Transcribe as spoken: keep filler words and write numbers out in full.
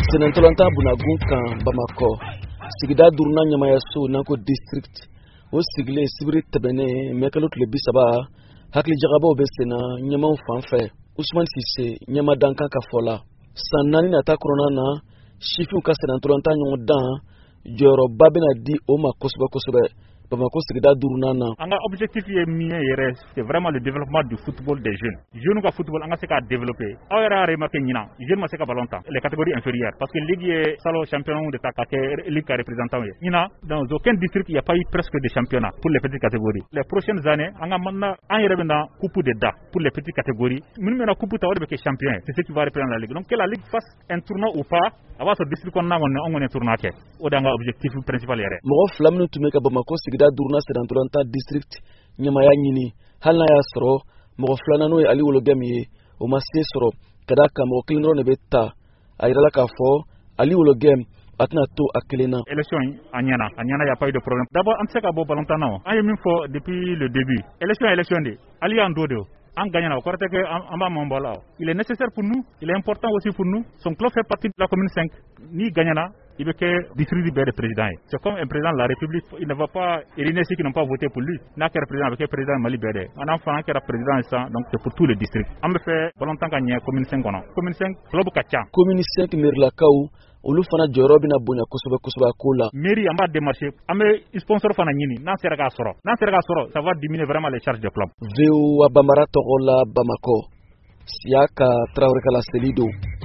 Senantolanta Bunagun kan Bamako sigida durna nyamaya so nanko district o sigle sibiri tebene mekalot le bisaba hakli jagabo besena nyama fanfe Ousmane Cissé nyama danka ka fola sanani na ta corona na shifu ka senantolanta nyodan joro babena di o makosoba kosoba Bamako sigida durna na anga objectif est mien yere c'est vraiment le développement du football des jeunes jeunes ka football anga se ka développer awera remarqué nyina jeune ma se ka ballon temps les catégories inférieures parce que ligue est salo champion de ta catégorie ligue représentant nyina dans aucun district il y a pas eu presque de championnat pour les petites catégories les prochaines années anga manna an yere bena coupe de da pour les petites catégories min mena coupe ta wode be champion c'est ce qui va reprendre la ligue donc que la ligue fasse un tournoi ou pas avant ce district on a on on tournoi ke o danga objectif principal yere mo flamnu tumeka Bamako da durna Senantolanta district nyamaya nyini halna ya soro mo flana no ali wologami o masse soro kadaka mo kilindro ne betta ayirala ka fo ali wologam atna to akelena élection anyana anyana y a pas eu de problème d'abord on sait ka bo balontana ay min fo depuis le début élection élection de ali en dodo en gagnant au côté que Amba Mombola il est nécessaire pour nous il est important aussi pour nous son club fait partie de la commune cinq ni gagnana il veut que district du président c'est comme un président de la République il ne va pas éliminer ceux qui n'ont pas voté pour lui n'a qu'un président avec un président Mali Bede un enfant qui est président ça donc c'est pour tous les districts on me fait longtemps gagner commune cinq kono commune cinq club kacha commune cinq merlakau olu fana jorobi na bonya kusuba kusuba kula mairie amba démarcher amé sponsor fana nyini na serga soro na serga soro ça va diminuer vraiment les charges de club veu abamara togola Bamako siaka Traoré Kala Selido